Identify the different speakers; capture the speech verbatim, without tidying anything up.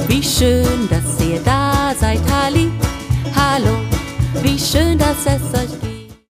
Speaker 1: wie schön, dass ihr da seid, Halli, hallo, wie schön, dass es euch gibt.